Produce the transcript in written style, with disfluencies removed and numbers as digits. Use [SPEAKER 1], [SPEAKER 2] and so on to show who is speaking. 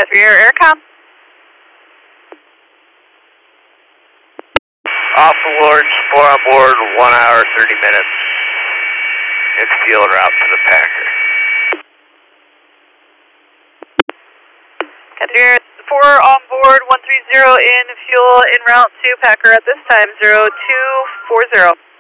[SPEAKER 1] Catherier Aircom.
[SPEAKER 2] Off the Lords, 4 on board, 1 hour, 30 minutes. It's fuel route to the Packer.
[SPEAKER 1] Catherier 4 on board, 130 in fuel en route to Packer at this time, 0240.